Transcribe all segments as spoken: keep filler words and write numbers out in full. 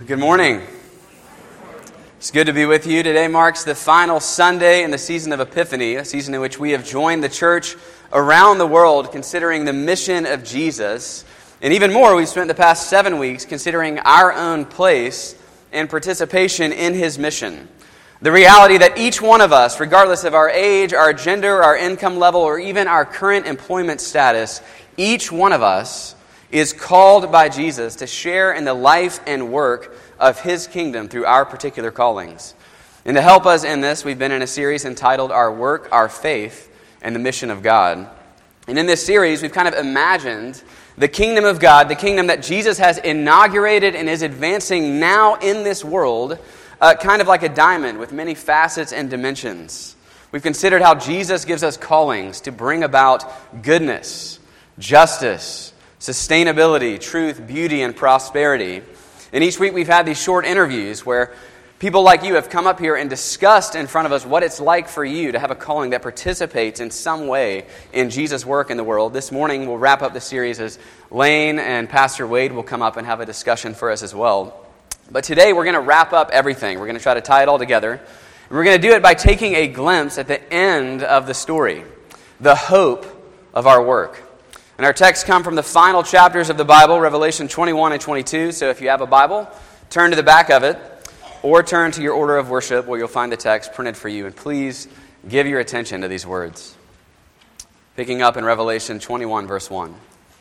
Good morning. It's good to be with you. Today marks the final Sunday in the season of Epiphany, a season in which we have joined the church around the world considering the mission of Jesus. And even more, we've spent the past seven weeks considering our own place and participation in His mission. The reality that each one of us, regardless of our age, our gender, our income level, or even our current employment status, each one of us is called by Jesus to share in the life and work of His kingdom through our particular callings. And to help us in this, we've been in a series entitled Our Work, Our Faith, and the Mission of God. And in this series, we've kind of imagined the kingdom of God, the kingdom that Jesus has inaugurated and is advancing now in this world, uh, kind of like a diamond with many facets and dimensions. We've considered how Jesus gives us callings to bring about goodness, justice, sustainability, truth, beauty, and prosperity. And each week we've had these short interviews where people like you have come up here and discussed in front of us what it's like for you to have a calling that participates in some way in Jesus' work in the world. This morning we'll wrap up the series as Lane and Pastor Wade will come up and have a discussion for us as well. But today we're going to wrap up everything. We're going to try to tie it all together. And we're going to do it by taking a glimpse at the end of the story, the hope of our work. And our texts come from the final chapters of the Bible, Revelation twenty-one and twenty-two. So if you have a Bible, turn to the back of it, or turn to your order of worship where you'll find the text printed for you. And please give your attention to these words. Picking up in Revelation twenty-one, verse one.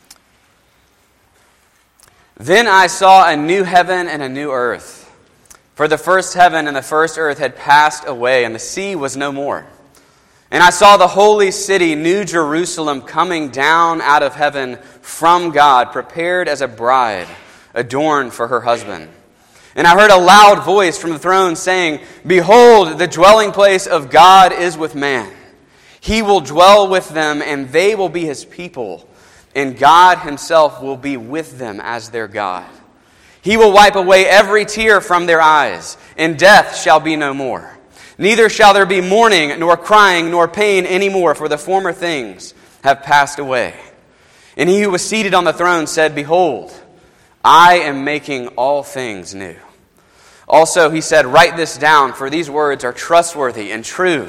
Then I saw a new heaven and a new earth. For the first heaven and the first earth had passed away, and the sea was no more. And I saw the holy city, New Jerusalem, coming down out of heaven from God, prepared as a bride, adorned for her husband. And I heard a loud voice from the throne saying, Behold, the dwelling place of God is with man. He will dwell with them, and they will be His people. And God Himself will be with them as their God. He will wipe away every tear from their eyes, and death shall be no more. Neither shall there be mourning, nor crying, nor pain any more, for the former things have passed away. And He who was seated on the throne said, Behold, I am making all things new. Also He said, Write this down, for these words are trustworthy and true.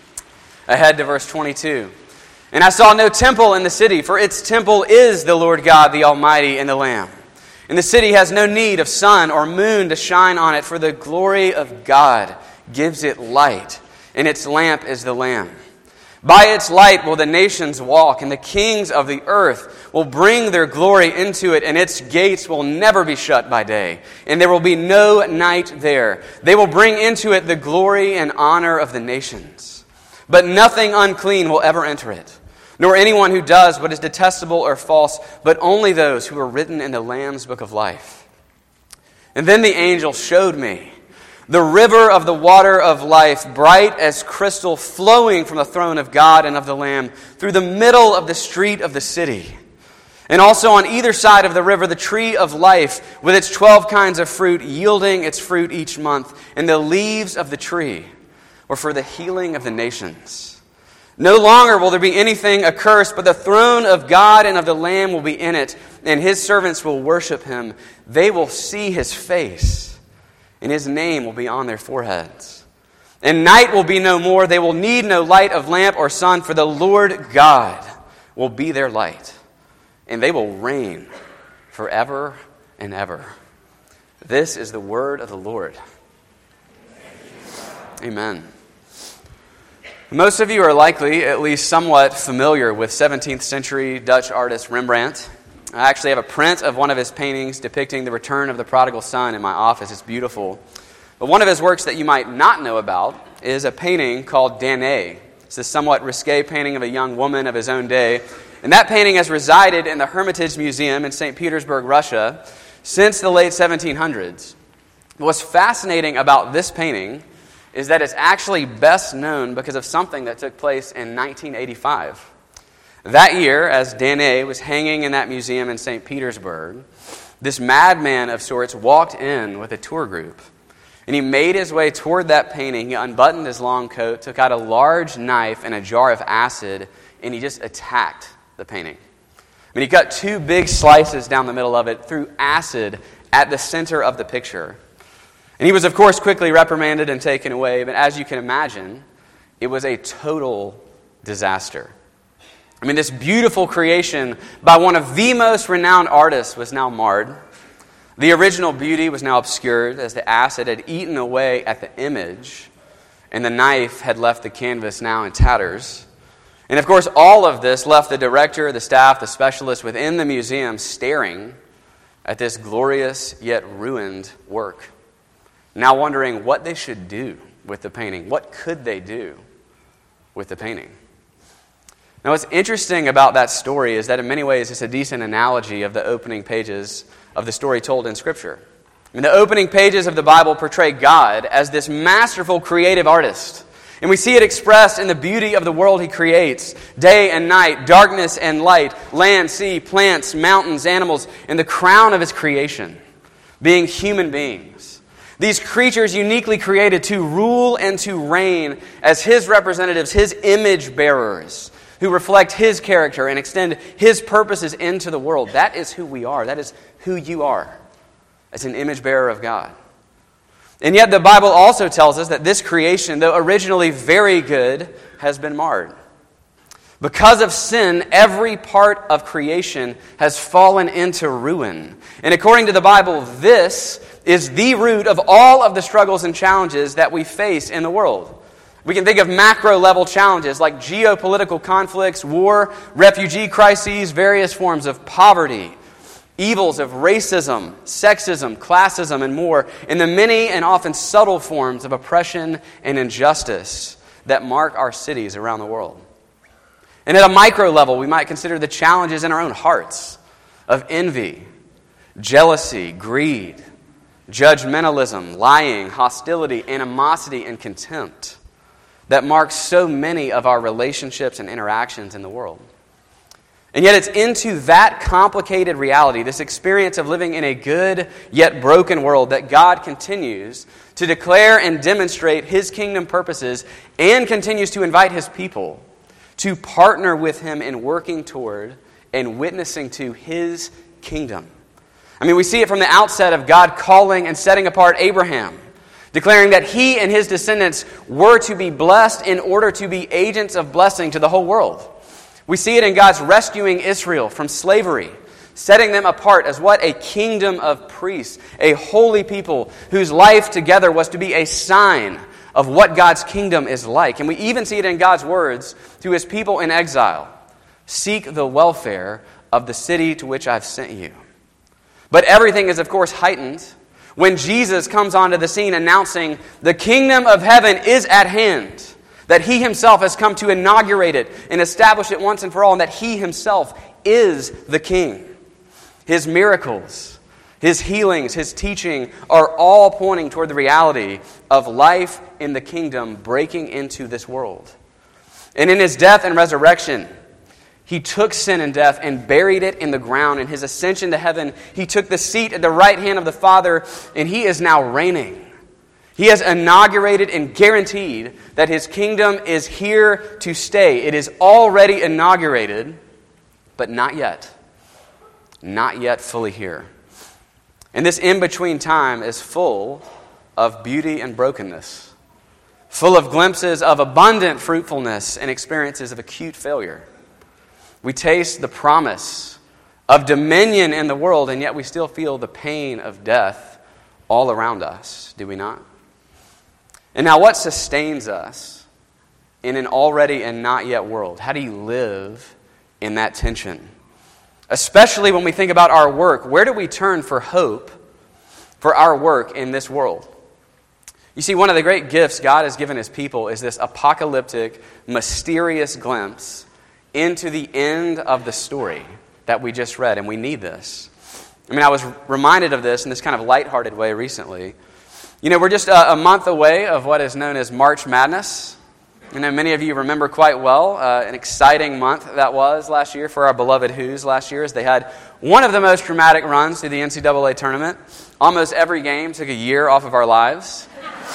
Ahead to verse twenty-two. And I saw no temple in the city, for its temple is the Lord God, the Almighty, and the Lamb. And the city has no need of sun or moon to shine on it, for the glory of God gives it light, and its lamp is the Lamb. By its light will the nations walk, and the kings of the earth will bring their glory into it, and its gates will never be shut by day, and there will be no night there. They will bring into it the glory and honor of the nations. But nothing unclean will ever enter it, nor anyone who does what is detestable or false, but only those who are written in the Lamb's book of life. And then the angel showed me the river of the water of life, bright as crystal, flowing from the throne of God and of the Lamb through the middle of the street of the city. And also on either side of the river, the tree of life with its twelve kinds of fruit, yielding its fruit each month. And the leaves of the tree were for the healing of the nations. No longer will there be anything accursed, but the throne of God and of the Lamb will be in it, and His servants will worship Him. They will see His face, and His name will be on their foreheads. And night will be no more. They will need no light of lamp or sun, for the Lord God will be their light. And they will reign forever and ever. This is the word of the Lord. Amen. Most of you are likely at least somewhat familiar with seventeenth century Dutch artist Rembrandt. I actually have a print of one of his paintings depicting the return of the prodigal son in my office. It's beautiful. But one of his works that you might not know about is a painting called Danae. It's a somewhat risque painting of a young woman of his own day. And that painting has resided in the Hermitage Museum in Saint Petersburg, Russia, since the late seventeen hundreds. What's fascinating about this painting is that it's actually best known because of something that took place in nineteen eighty-five. That year, as Danae was hanging in that museum in Saint Petersburg, this madman of sorts walked in with a tour group. And he made his way toward that painting. He unbuttoned his long coat, took out a large knife and a jar of acid, and he just attacked the painting. I mean, he cut two big slices down the middle of it, threw acid at the center of the picture. And he was, of course, quickly reprimanded and taken away, but as you can imagine, it was a total disaster. I mean, this beautiful creation by one of the most renowned artists was now marred. The original beauty was now obscured as the acid had eaten away at the image, and the knife had left the canvas now in tatters. And of course, all of this left the director, the staff, the specialists within the museum staring at this glorious yet ruined work, now wondering what they should do with the painting. What could they do with the painting? Now, what's interesting about that story is that in many ways it's a decent analogy of the opening pages of the story told in Scripture. I mean, the opening pages of the Bible portray God as this masterful creative artist. And we see it expressed in the beauty of the world he creates. Day and night, darkness and light, land, sea, plants, mountains, animals, and the crown of his creation, being human beings. These creatures uniquely created to rule and to reign as his representatives, his image bearers, who reflect his character and extend his purposes into the world. That is who we are. That is who you are as an image bearer of God. And yet the Bible also tells us that this creation, though originally very good, has been marred. Because of sin, every part of creation has fallen into ruin. And according to the Bible, this is the root of all of the struggles and challenges that we face in the world. We can think of macro-level challenges like geopolitical conflicts, war, refugee crises, various forms of poverty, evils of racism, sexism, classism, and more, and the many and often subtle forms of oppression and injustice that mark our cities around the world. And at a micro level, we might consider the challenges in our own hearts of envy, jealousy, greed, judgmentalism, lying, hostility, animosity, and contempt that marks so many of our relationships and interactions in the world. And yet it's into that complicated reality, this experience of living in a good yet broken world, that God continues to declare and demonstrate his kingdom purposes and continues to invite his people to partner with him in working toward and witnessing to his kingdom. I mean, we see it from the outset of God calling and setting apart Abraham, declaring that he and his descendants were to be blessed in order to be agents of blessing to the whole world. We see it in God's rescuing Israel from slavery, setting them apart as what? A kingdom of priests, a holy people whose life together was to be a sign of what God's kingdom is like. And we even see it in God's words to his people in exile: seek the welfare of the city to which I've sent you. But everything is, of course, heightened when Jesus comes onto the scene announcing the kingdom of heaven is at hand, that he himself has come to inaugurate it and establish it once and for all, and that he himself is the king. His miracles, his healings, his teaching are all pointing toward the reality of life in the kingdom breaking into this world. And in his death and resurrection, he took sin and death and buried it in the ground. In his ascension to heaven, he took the seat at the right hand of the Father, and he is now reigning. He has inaugurated and guaranteed that his kingdom is here to stay. It is already inaugurated, but not yet. Not yet fully here. And this in-between time is full of beauty and brokenness, full of glimpses of abundant fruitfulness and experiences of acute failure. We taste the promise of dominion in the world, and yet we still feel the pain of death all around us, do we not? And now, what sustains us in an already and not yet world? How do you live in that tension? Especially when we think about our work, where do we turn for hope for our work in this world? You see, one of the great gifts God has given his people is this apocalyptic, mysterious glimpse into the end of the story that we just read, and we need this. I mean, I was reminded of this in this kind of lighthearted way recently. You know, we're just a, a month away of what is known as March Madness. I know many of you remember quite well uh, an exciting month that was last year for our beloved Hoos last year, as they had one of the most dramatic runs through the N C double A tournament. Almost every game took a year off of our lives.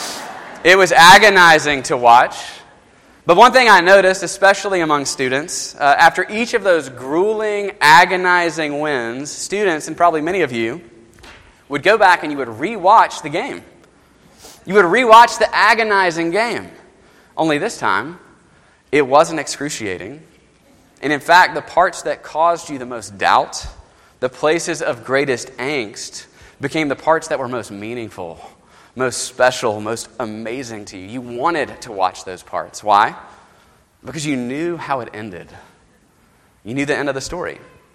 It was agonizing to watch. But one thing I noticed, especially among students, uh, after each of those grueling, agonizing wins, students, and probably many of you, would go back and you would rewatch the game. You would rewatch the agonizing game. Only this time, it wasn't excruciating. And in fact, the parts that caused you the most doubt, the places of greatest angst, became the parts that were most meaningful, most special, most amazing to you. You wanted to watch those parts. Why? Because you knew how it ended. You knew the end of the story.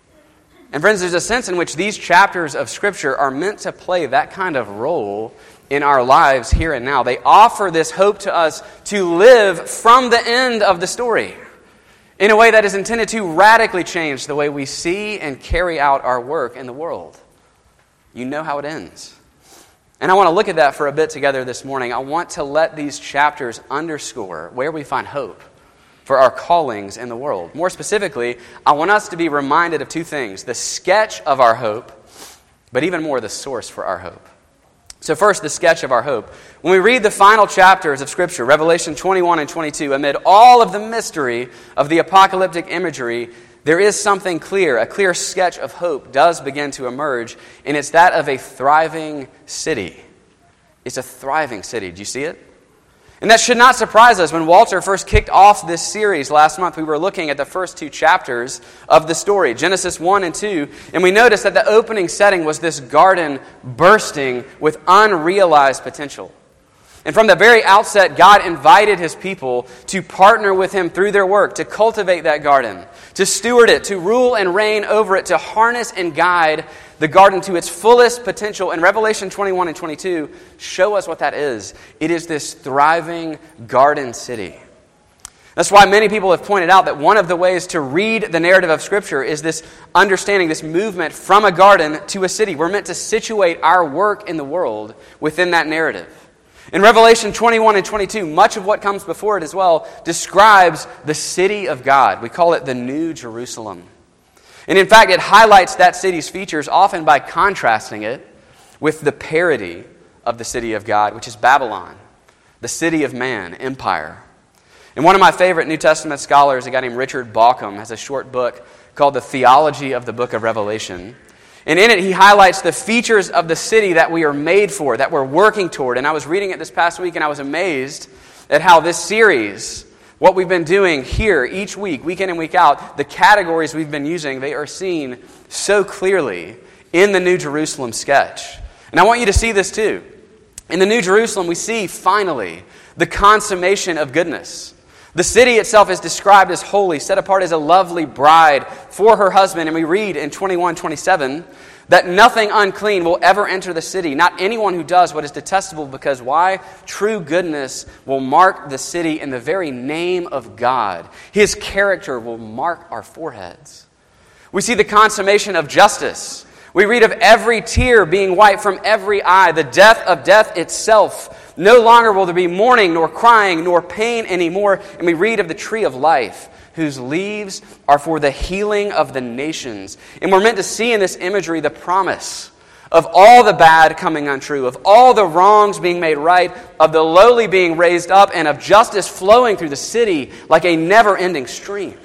And friends, there's a sense in which these chapters of Scripture are meant to play that kind of role in our lives here and now. They offer this hope to us to live from the end of the story in a way that is intended to radically change the way we see and carry out our work in the world. You know how it ends. And I want to look at that for a bit together this morning. I want to let these chapters underscore where we find hope for our callings in the world. More specifically, I want us to be reminded of two things: the sketch of our hope, but even more, the source for our hope. So first, the sketch of our hope. When we read the final chapters of Scripture, Revelation twenty-one and twenty-two, amid all of the mystery of the apocalyptic imagery, there is something clear. A clear sketch of hope does begin to emerge, and it's that of a thriving city. It's a thriving city. Do you see it? And that should not surprise us. When Walter first kicked off this series last month, we were looking at the first two chapters of the story, Genesis one and two, and we noticed that the opening setting was this garden bursting with unrealized potential. And from the very outset, God invited His people to partner with Him through their work, to cultivate that garden, to steward it, to rule and reign over it, to harness and guide the garden to its fullest potential. And Revelation twenty-one and twenty-two show us what that is. It is this thriving garden city. That's why many people have pointed out that one of the ways to read the narrative of Scripture is this understanding, this movement from a garden to a city. We're meant to situate our work in the world within that narrative. In Revelation twenty-one and twenty-two, much of what comes before it as well describes the city of God. We call it the New Jerusalem. And in fact, it highlights that city's features often by contrasting it with the parody of the city of God, which is Babylon, the city of man, empire. And one of my favorite New Testament scholars, a guy named Richard Bauckham, has a short book called The Theology of the Book of Revelation. And in it, he highlights the features of the city that we are made for, that we're working toward. And I was reading it this past week, and I was amazed at how this series, what we've been doing here each week, week in and week out, the categories we've been using, they are seen so clearly in the New Jerusalem sketch. And I want you to see this too. In the New Jerusalem, we see, finally, the consummation of goodness. The city itself is described as holy, set apart as a lovely bride for her husband. And we read in twenty-one twenty-seven that nothing unclean will ever enter the city, not anyone who does what is detestable, because why? True goodness will mark the city in the very name of God. His character will mark our foreheads. We see the consummation of justice. We read of every tear being wiped from every eye, the death of death itself. No longer will there be mourning, nor crying, nor pain anymore. And we read of the tree of life, whose leaves are for the healing of the nations. And we're meant to see in this imagery the promise of all the bad coming untrue, of all the wrongs being made right, of the lowly being raised up, and of justice flowing through the city like a never-ending stream.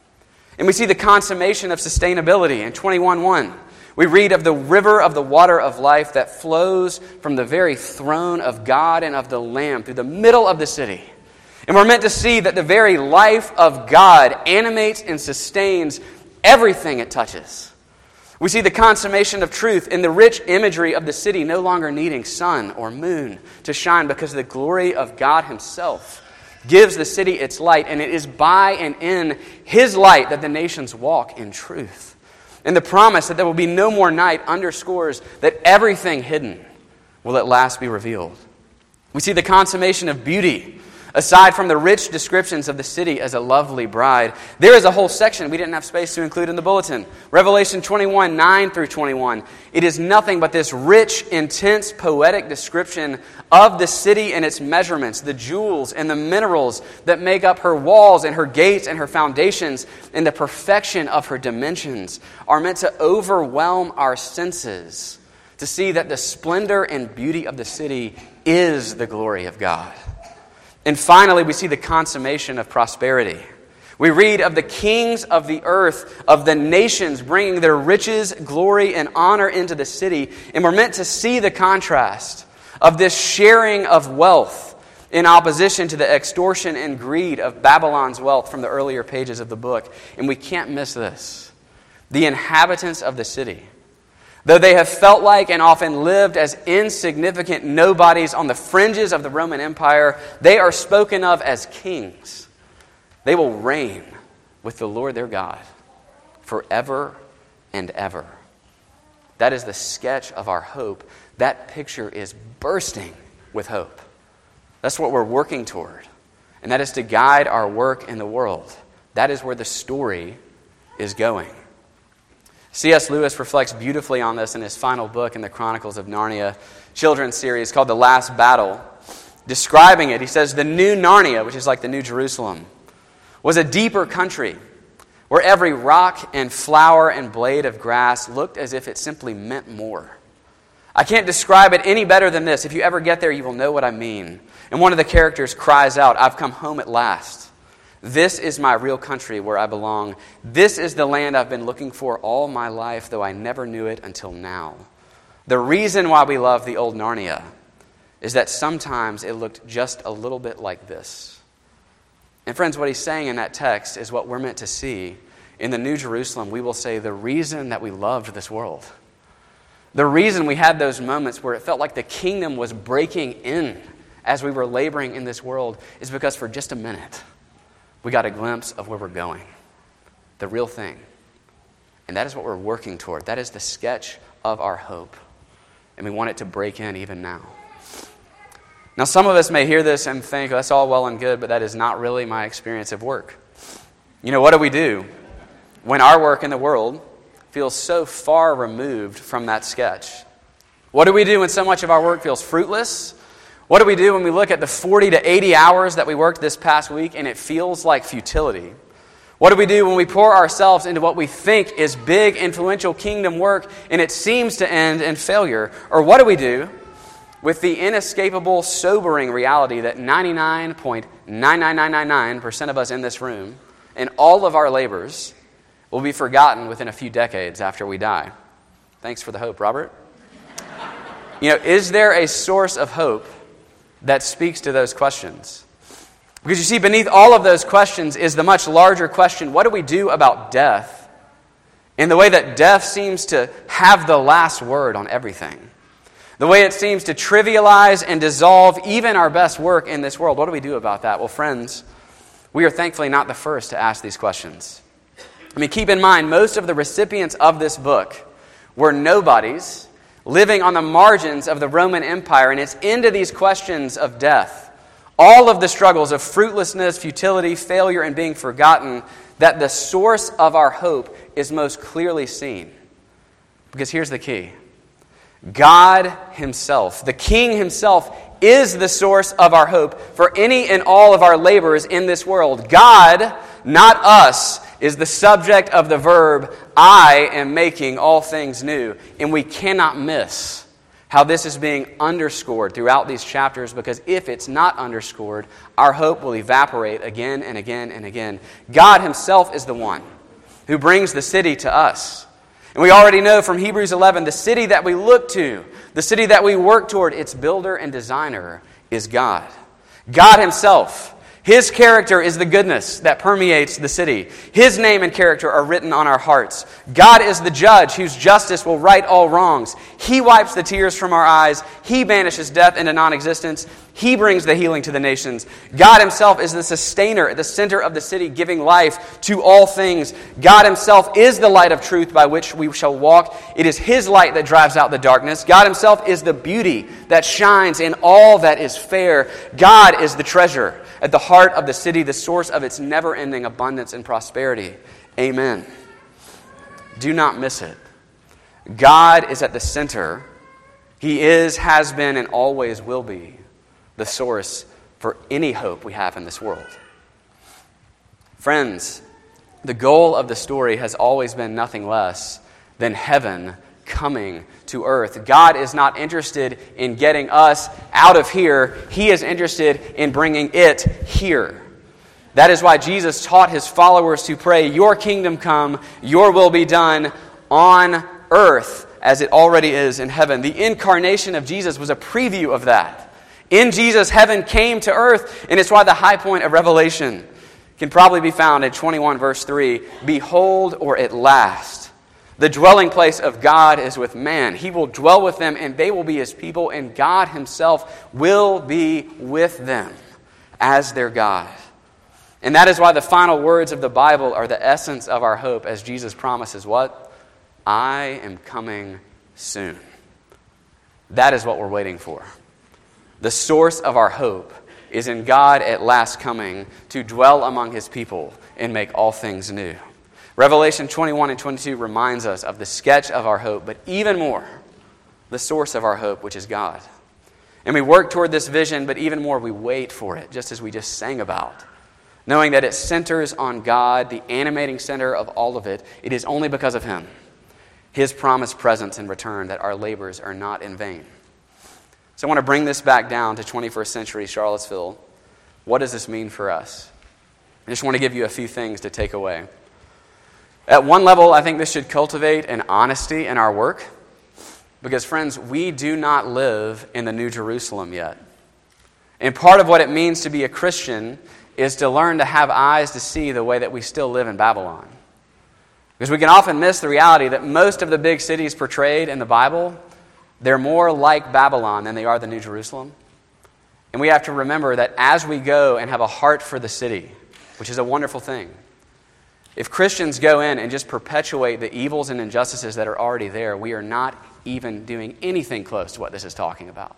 And we see the consummation of sustainability in twenty-one one. We read of the river of the water of life that flows from the very throne of God and of the Lamb through the middle of the city. And we're meant to see that the very life of God animates and sustains everything it touches. We see the consummation of truth in the rich imagery of the city no longer needing sun or moon to shine, because the glory of God Himself gives the city its light, and it is by and in His light that the nations walk in truth. And the promise that there will be no more night underscores that everything hidden will at last be revealed. We see the consummation of beauty. Aside from the rich descriptions of the city as a lovely bride, there is a whole section we didn't have space to include in the bulletin. Revelation twenty-one, nine through twenty-one. It is nothing but this rich, intense, poetic description of the city and its measurements, the jewels and the minerals that make up her walls and her gates and her foundations, and the perfection of her dimensions are meant to overwhelm our senses to see that the splendor and beauty of the city is the glory of God. And finally, we see the consummation of prosperity. We read of the kings of the earth, of the nations, bringing their riches, glory, and honor into the city. And we're meant to see the contrast of this sharing of wealth in opposition to the extortion and greed of Babylon's wealth from the earlier pages of the book. And we can't miss this. The inhabitants of the city, though they have felt like and often lived as insignificant nobodies on the fringes of the Roman Empire, they are spoken of as kings. They will reign with the Lord their God forever and ever. That is the sketch of our hope. That picture is bursting with hope. That's what we're working toward. And that is to guide our work in the world. That is where the story is going. C S Lewis reflects beautifully on this in his final book in the Chronicles of Narnia children's series called The Last Battle. Describing it, he says, the new Narnia, which is like the New Jerusalem, was a deeper country where every rock and flower and blade of grass looked as if it simply meant more. I can't describe it any better than this. If you ever get there, you will know what I mean. And one of the characters cries out, I've come home at last. This is my real country where I belong. This is the land I've been looking for all my life, though I never knew it until now. The reason why we love the old Narnia is that sometimes it looked just a little bit like this. And friends, what he's saying in that text is what we're meant to see. In the New Jerusalem, we will say the reason that we loved this world, the reason we had those moments where it felt like the kingdom was breaking in as we were laboring in this world, is because for just a minute, we got a glimpse of where we're going, the real thing. And that is what we're working toward. That is the sketch of our hope. And we want it to break in even now. Now, some of us may hear this and think, that's all well and good, but that is not really my experience of work. You know, what do we do when our work in the world feels so far removed from that sketch? What do we do when so much of our work feels fruitless? What do we do when we look at the forty to eighty hours that we worked this past week and it feels like futility? What do we do when we pour ourselves into what we think is big, influential kingdom work and it seems to end in failure? Or what do we do with the inescapable, sobering reality that ninety-nine point nine nine nine nine nine percent of us in this room and all of our labors will be forgotten within a few decades after we die? Thanks for the hope, Robert. You know, is there a source of hope that speaks to those questions? Because you see, beneath all of those questions is the much larger question, what do we do about death? In the way that death seems to have the last word on everything. The way it seems to trivialize and dissolve even our best work in this world. What do we do about that? Well, friends, we are thankfully not the first to ask these questions. I mean, keep in mind, most of the recipients of this book were nobodies living on the margins of the Roman Empire, and it's into these questions of death, all of the struggles of fruitlessness, futility, failure, and being forgotten, that the source of our hope is most clearly seen. Because here's the key. God himself, the King himself, is the source of our hope for any and all of our labors in this world. God, not us, is the subject of the verb, I am making all things new. And we cannot miss how this is being underscored throughout these chapters, because if it's not underscored, our hope will evaporate again and again and again. God himself is the one who brings the city to us. And we already know from Hebrews eleven, the city that we look to, the city that we work toward, its builder and designer is God. God himself. His character is the goodness that permeates the city. His name and character are written on our hearts. God is the judge whose justice will right all wrongs. He wipes the tears from our eyes. He banishes death into non-existence. He brings the healing to the nations. God himself is the sustainer at the center of the city, giving life to all things. God himself is the light of truth by which we shall walk. It is his light that drives out the darkness. God himself is the beauty that shines in all that is fair. God is the treasure at the heart of the city, the source of its never-ending abundance and prosperity. Amen. Do not miss it. God is at the center. He is, has been, and always will be the source for any hope we have in this world. Friends, the goal of the story has always been nothing less than heaven coming to earth. God is not interested in getting us out of here. He is interested in bringing it here. That is why Jesus taught his followers to pray, "Your kingdom come, your will be done on earth as it already is in heaven." The incarnation of Jesus was a preview of that. In Jesus, heaven came to earth, and it's why the high point of Revelation can probably be found in twenty-one verse three. "Behold, or at last, the dwelling place of God is with man. He will dwell with them, and they will be his people, and God himself will be with them as their God." And that is why the final words of the Bible are the essence of our hope, as Jesus promises what? "I am coming soon." That is what we're waiting for. The source of our hope is in God at last coming to dwell among his people and make all things new. Revelation twenty-one and twenty-two reminds us of the sketch of our hope, but even more, the source of our hope, which is God. And we work toward this vision, but even more, we wait for it, just as we just sang about. Knowing that it centers on God, the animating center of all of it. It is only because of him, his promised presence in return, that our labors are not in vain. So I want to bring this back down to twenty-first century Charlottesville. What does this mean for us? I just want to give you a few things to take away. At one level, I think this should cultivate an honesty in our work. Because, friends, we do not live in the New Jerusalem yet. And part of what it means to be a Christian is to learn to have eyes to see the way that we still live in Babylon. Because we can often miss the reality that most of the big cities portrayed in the Bible, they're more like Babylon than they are the New Jerusalem. And we have to remember that as we go and have a heart for the city, which is a wonderful thing, if Christians go in and just perpetuate the evils and injustices that are already there, we are not even doing anything close to what this is talking about.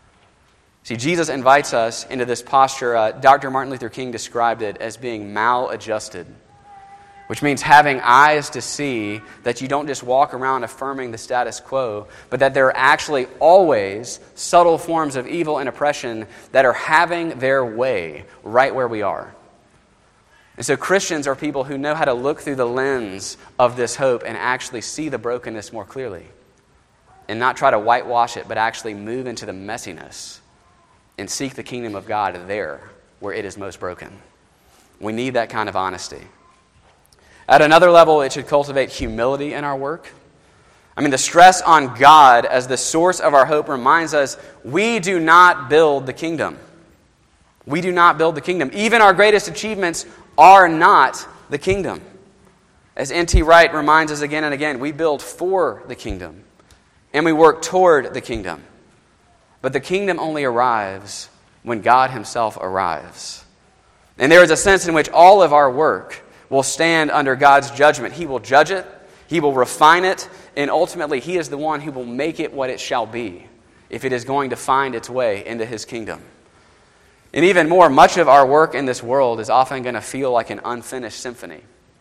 See, Jesus invites us into this posture. Uh, Doctor Martin Luther King described it as being maladjusted, which means having eyes to see that you don't just walk around affirming the status quo, but that there are actually always subtle forms of evil and oppression that are having their way right where we are. And so Christians are people who know how to look through the lens of this hope and actually see the brokenness more clearly. And not try to whitewash it, but actually move into the messiness and seek the kingdom of God there where it is most broken. We need that kind of honesty. At another level, it should cultivate humility in our work. I mean, the stress on God as the source of our hope reminds us we do not build the kingdom. We do not build the kingdom. Even our greatest achievements are not the kingdom. As N T Wright reminds us again and again, we build for the kingdom and we work toward the kingdom. But the kingdom only arrives when God himself arrives. And there is a sense in which all of our work will stand under God's judgment. He will judge it, he will refine it, and ultimately he is the one who will make it what it shall be if it is going to find its way into his kingdom. And even more, much of our work in this world is often going to feel like an unfinished symphony.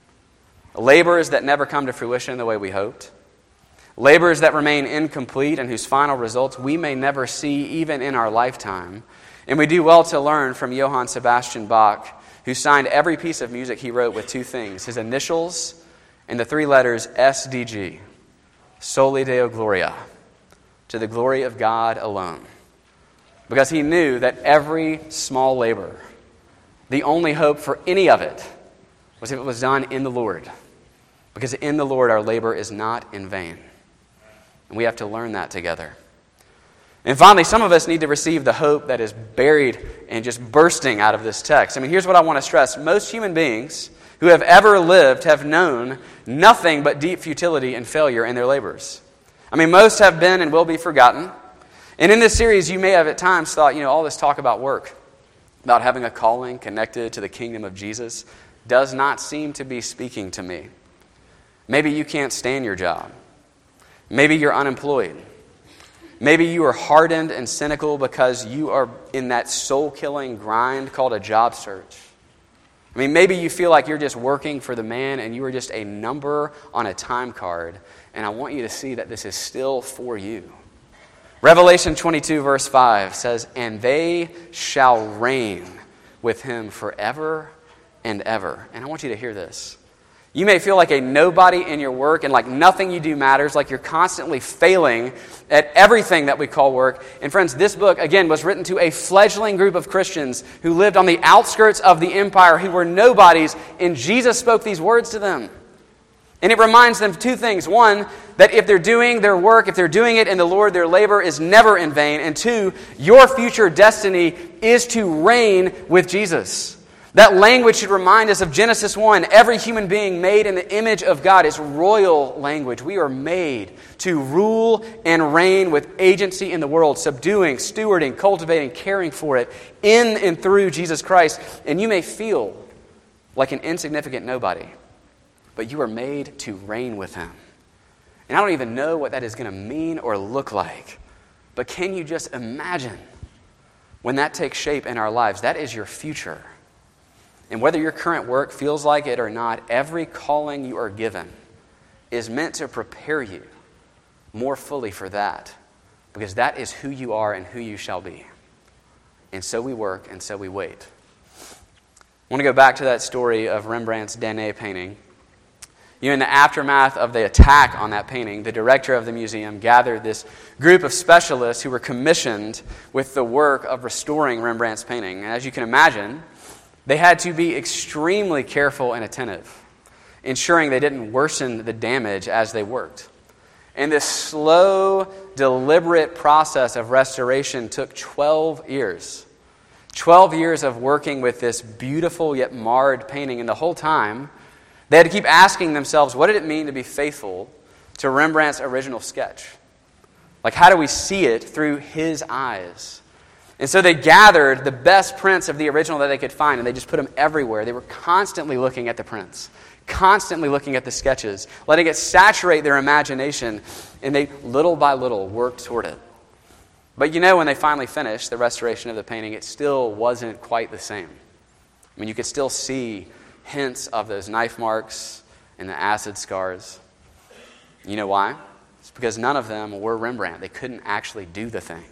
Labors that never come to fruition the way we hoped. Labors that remain incomplete and whose final results we may never see even in our lifetime. And we do well to learn from Johann Sebastian Bach, who signed every piece of music he wrote with two things, his initials and the three letters S D G, Soli Deo Gloria, to the glory of God alone. Because he knew that every small labor, the only hope for any of it, was if it was done in the Lord. Because in the Lord our labor is not in vain. And we have to learn that together. And finally, some of us need to receive the hope that is buried and just bursting out of this text. I mean, here's what I want to stress. Most human beings who have ever lived have known nothing but deep futility and failure in their labors. I mean, most have been and will be forgotten. And in this series, you may have at times thought, you know, all this talk about work, about having a calling connected to the kingdom of Jesus, does not seem to be speaking to me. Maybe you can't stand your job. Maybe you're unemployed. Maybe you are hardened and cynical because you are in that soul-killing grind called a job search. I mean, maybe you feel like you're just working for the man and you are just a number on a time card. And I want you to see that this is still for you. Revelation twenty-two verse five says, "And they shall reign with him forever and ever." And I want you to hear this. You may feel like a nobody in your work and like nothing you do matters, like you're constantly failing at everything that we call work. And friends, this book, again, was written to a fledgling group of Christians who lived on the outskirts of the empire, who were nobodies, and Jesus spoke these words to them. And it reminds them of two things. One, that if they're doing their work, if they're doing it in the Lord, their labor is never in vain. And two, your future destiny is to reign with Jesus. That language should remind us of Genesis one. Every human being made in the image of God is royal language. We are made to rule and reign with agency in the world, subduing, stewarding, cultivating, caring for it in and through Jesus Christ. And you may feel like an insignificant nobody, but you are made to reign with Him. And I don't even know what that is going to mean or look like, but can you just imagine when that takes shape in our lives? That is your future. And whether your current work feels like it or not, every calling you are given is meant to prepare you more fully for that, because that is who you are and who you shall be. And so we work, and so we wait. I want to go back to that story of Rembrandt's Danae painting. You know, in the aftermath of the attack on that painting, the director of the museum gathered this group of specialists who were commissioned with the work of restoring Rembrandt's painting. And as you can imagine, they had to be extremely careful and attentive, ensuring they didn't worsen the damage as they worked. And this slow, deliberate process of restoration took twelve years. twelve years of working with this beautiful yet marred painting. And the whole time, they had to keep asking themselves, what did it mean to be faithful to Rembrandt's original sketch? Like, how do we see it through his eyes? And so they gathered the best prints of the original that they could find, and they just put them everywhere. They were constantly looking at the prints, constantly looking at the sketches, letting it saturate their imagination, and they, little by little, worked toward it. But you know, when they finally finished the restoration of the painting, it still wasn't quite the same. I mean, you could still see hints of those knife marks and the acid scars. You know why? It's because none of them were Rembrandt. They couldn't actually do the thing.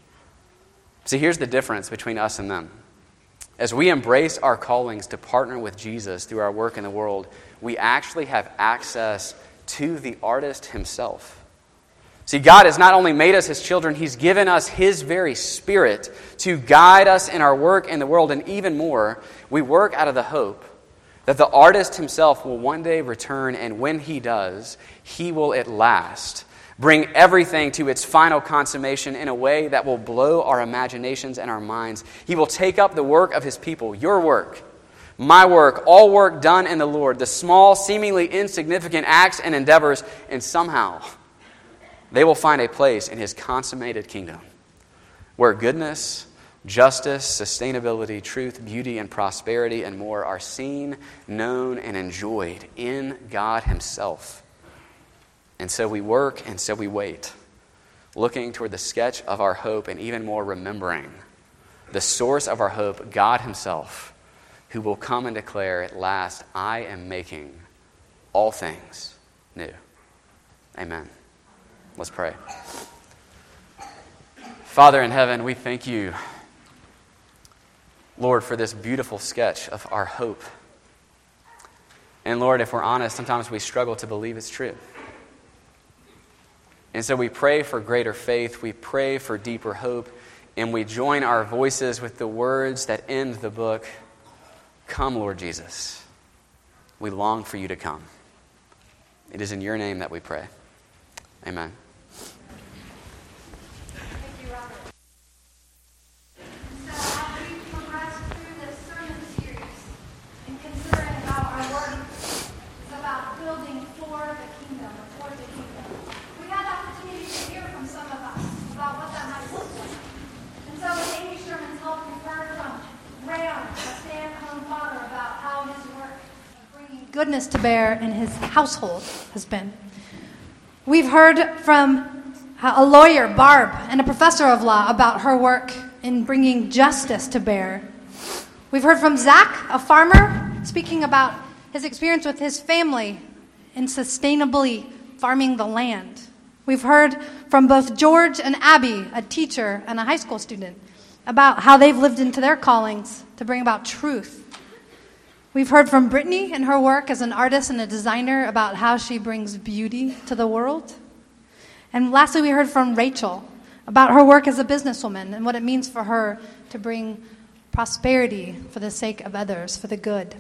See, here's the difference between us and them. As we embrace our callings to partner with Jesus through our work in the world, we actually have access to the artist himself. See, God has not only made us His children, He's given us His very Spirit to guide us in our work in the world. And even more, we work out of the hope that the artist himself will one day return, and when He does, He will at last bring everything to its final consummation in a way that will blow our imaginations and our minds. He will take up the work of His people, your work, my work, all work done in the Lord, the small, seemingly insignificant acts and endeavors, and somehow they will find a place in His consummated kingdom where goodness, justice, sustainability, truth, beauty, and prosperity, and more are seen, known, and enjoyed in God Himself. And so we work, and so we wait, looking toward the sketch of our hope, and even more remembering the source of our hope, God Himself, who will come and declare at last, I am making all things new. Amen. Let's pray. Father in heaven, we thank You, Lord, for this beautiful sketch of our hope. And Lord, if we're honest, sometimes we struggle to believe it's true. And so we pray for greater faith, we pray for deeper hope, and we join our voices with the words that end the book, Come, Lord Jesus. We long for You to come. It is in Your name that we pray. Amen. Goodness to bear in his household has been. We've heard from a lawyer, Barb, and a professor of law about her work in bringing justice to bear. We've heard from Zach, a farmer, speaking about his experience with his family in sustainably farming the land. We've heard from both George and Abby, a teacher and a high school student, about how they've lived into their callings to bring about truth. We've heard from Brittany and her work as an artist and a designer about how she brings beauty to the world. And lastly, we heard from Rachel about her work as a businesswoman and what it means for her to bring prosperity for the sake of others, for the good.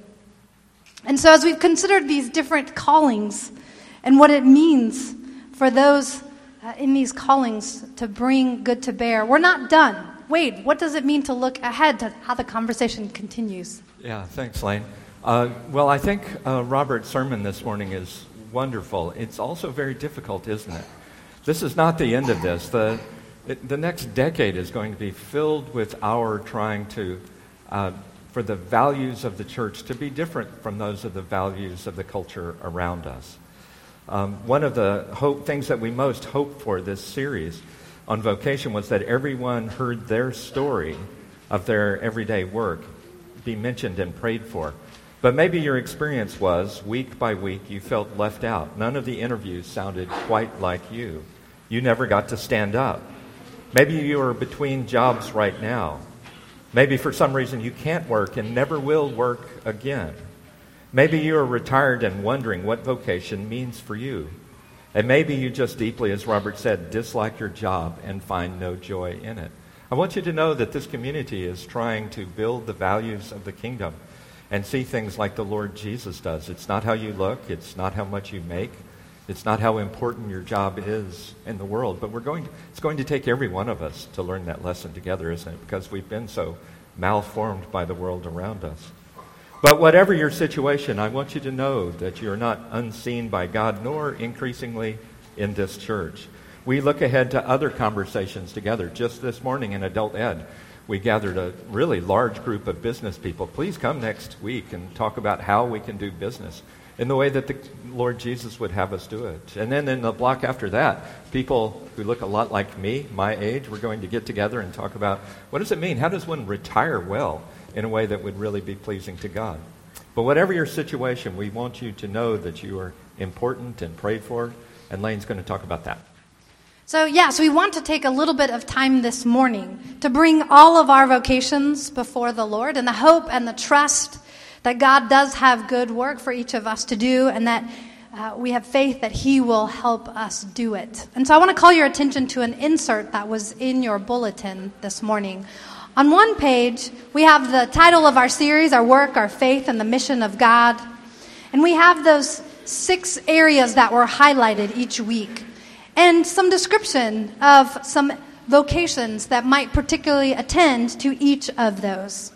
And so as we've considered these different callings and what it means for those uh, in these callings to bring good to bear, we're not done. Wade, what does it mean to look ahead to how the conversation continues? Yeah, thanks, Lane. Uh, well, I think uh, Robert's sermon this morning is wonderful. It's also very difficult, isn't it? This is not the end of this. The it, the next decade is going to be filled with our trying to, uh, for the values of the church to be different from those of the values of the culture around us. Um, one of the hope things that we most hoped for this series on vocation was that everyone heard their story of their everyday work be mentioned and prayed for. But maybe your experience was, week by week, you felt left out. None of the interviews sounded quite like you. You never got to stand up. Maybe you are between jobs right now. Maybe for some reason you can't work and never will work again. Maybe you are retired and wondering what vocation means for you. And maybe you just deeply, as Robert said, dislike your job and find no joy in it. I want you to know that this community is trying to build the values of the kingdom and see things like the Lord Jesus does. It's not how you look. It's not how much you make. It's not how important your job is in the world. But we're going to, it's going to take every one of us to learn that lesson together, isn't it? Because we've been so malformed by the world around us. But whatever your situation, I want you to know that you're not unseen by God, nor increasingly in this church. We look ahead to other conversations together. Just this morning in Adult Ed, we gathered a really large group of business people. Please come next week and talk about how we can do business in the way that the Lord Jesus would have us do it. And then in the block after that, people who look a lot like me, my age, we're going to get together and talk about what does it mean? How does one retire well in a way that would really be pleasing to God? But whatever your situation, we want you to know that you are important and prayed for, and Lane's going to talk about that. So, yeah, so we want to take a little bit of time this morning to bring all of our vocations before the Lord and the hope and the trust that God does have good work for each of us to do, and that uh, we have faith that He will help us do it. And so I want to call your attention to an insert that was in your bulletin this morning. On one page, we have the title of our series, Our Work, Our Faith, and the Mission of God. And we have those six areas that were highlighted each week, and some description of some vocations that might particularly attend to each of those.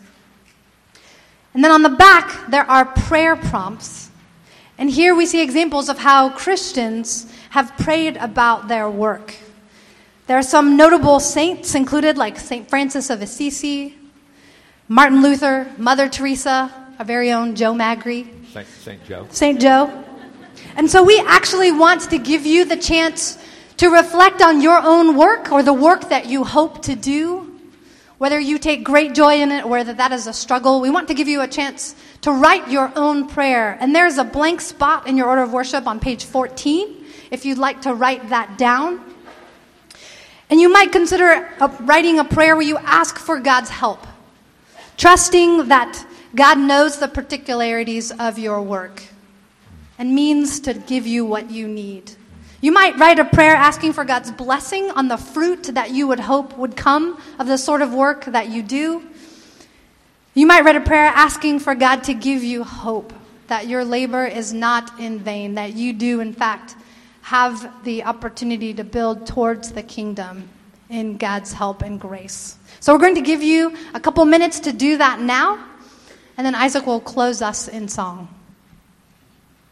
And then on the back, there are prayer prompts. And here we see examples of how Christians have prayed about their work. There are some notable saints included, like Saint Francis of Assisi, Martin Luther, Mother Teresa, our very own Joe Magri. Saint, Saint Joe. Saint Joe. And so we actually want to give you the chance to reflect on your own work or the work that you hope to do. Whether you take great joy in it or whether that is a struggle, we want to give you a chance to write your own prayer. And there's a blank spot in your order of worship on page fourteen if you'd like to write that down. And you might consider a, writing a prayer where you ask for God's help, trusting that God knows the particularities of your work and means to give you what you need. You might write a prayer asking for God's blessing on the fruit that you would hope would come of the sort of work that you do. You might write a prayer asking for God to give you hope, that your labor is not in vain, that you do, in fact, have the opportunity to build towards the kingdom in God's help and grace. So we're going to give you a couple minutes to do that now, and then Isaac will close us in song.